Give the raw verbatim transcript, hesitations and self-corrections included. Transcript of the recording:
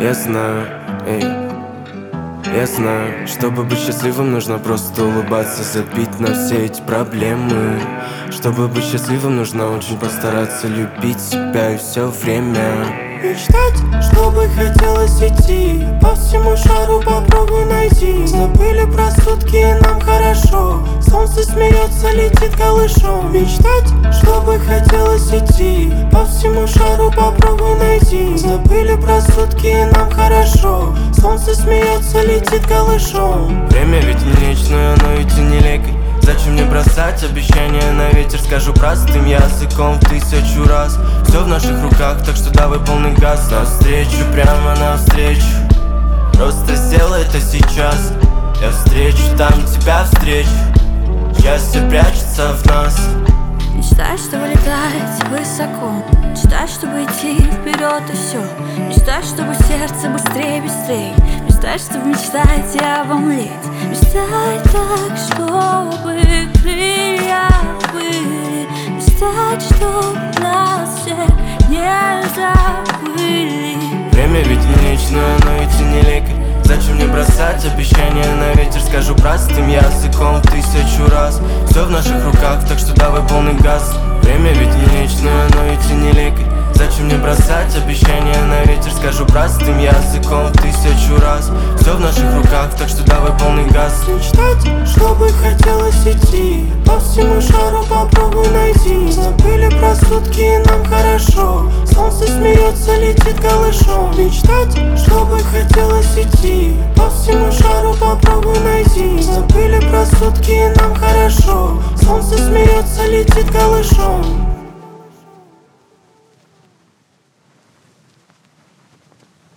Я знаю, эй, я знаю, чтобы быть счастливым, нужно просто улыбаться, забить на все эти проблемы. Чтобы быть счастливым, нужно очень постараться любить себя и все время мечтать, чтобы хотелось идти по всему шару, попробуй найти. Забыли про сутки, и нам хорошо. Солнце смеется, летит голышом. Мечтать, чтобы хотелось идти по всему шару, попробуй найти. Забыли про сутки, и нам хорошо. Солнце смеется, летит голышом. Время ведь не лечь, но оно ведь и не лекарь. Зачем мне бросать обещания на ветер? Скажу простым языком в тысячу раз. Все в наших руках, так что давай полный газ. Навстречу, прямо навстречу. Просто сделай это сейчас. Я встречу, там тебя встречу. Счастье прячется в нас. Мечтай, чтобы летать высоко. Мечтай, чтобы идти вперед и все. Мечтай, чтобы сердце быстрее, быстрее. Мечтай, чтобы мечтать и обомлеть. Мечтай так, чтобы крылья были. Мечтать, чтоб нас всех не забыли. Время ведь не лечь, но оно ведь и не лекарь. Зачем мне бросать обещания на ветер? Скажу простым языком в тысячу раз. Все в наших руках, так что давай полный газ. Время ведь не лечь, но оно ведь и не лекарь. Зачем мне бросать обещания на ветер? Скажу простым языком в тысячу раз. Все в наших руках, так что давай полный газ. Мечтать, чтобы хотелось идти по всему шару, попробуй найти. Забыли про сутки, и нам хорошо. Солнце смеется, летит голышом. Мечтать, чтобы хотелось идти по всему шару, попробуй найти. Забыли про сутки, и нам хорошо. Солнце смеется, летит голышом.